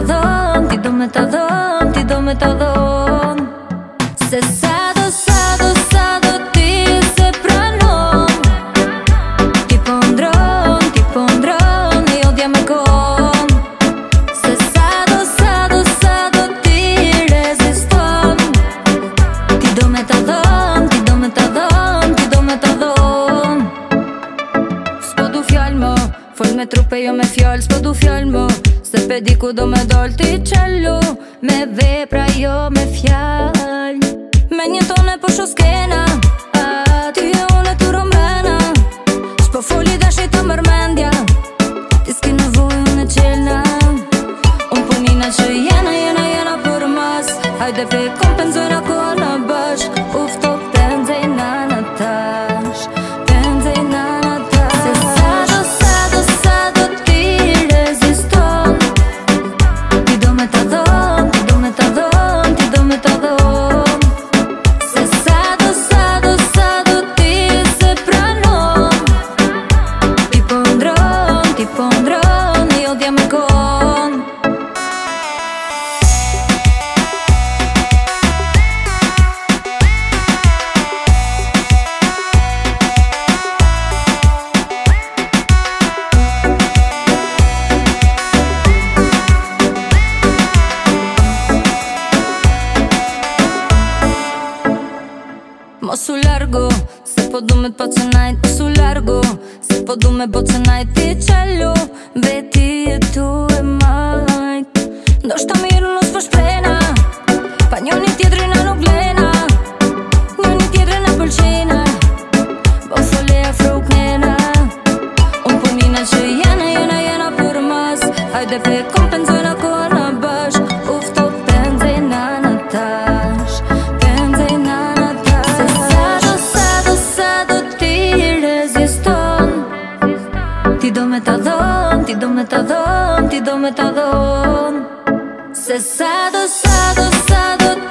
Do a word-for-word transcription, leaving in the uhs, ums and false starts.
dhon, ti do me ta dhon, ti do me ta dhon. Se sa do, sa do, sa do ti se pranon. Ti po ndron, ti po ndron, e odja me kon. Se sa do, sa do, sa do ti reziston. Ti do me ta dhon, ti do me ta dhon, ti do me ta dhon. S'po du fjall mo, fol me trupe jo me fjall. S'po du fjall mo, se pe di ku do me dol ti qellu. Me vepra jo me fjall. Me një tone po sho skena, a ty e une të romena. S'po foli dashi të mërmendja, ti s'ki nevoj unë e qelna. Unë punina që jena, jena, jena për mas. Hajde pe kompenzojna koha në bashk. Ufto penzejna në tash, penzejna në tash. Se sa do, sa do, sa do ti reziston. Ti do me ta dhon, ti do me ta dhon, ti do me ta dhon. Se sa do, sa do, sa do ti se pranon. Ti po ndron, ti po ndron, e odja me kon. Mos u largo, se po du me të po që najt. Mos u largo, se po du me po që najt. Ti qellu, veti e tu e majt. Ndo shta mirë nus po shprena, pa njoni tjetrina nuk vlena. Njoni tjetrina pëlqena, po fole afro knena. Unë punina që jena, jena, jena për mas. Hajde pe kompenzojna koha në bashk. Ufto penzejna në tash, penzejna në tash. Se sa do, sa do, sa do ti reziston. Ti do me ta dhon, ti do me ta dhon, ti do me ta dhon. Se sa do, sa do, sa do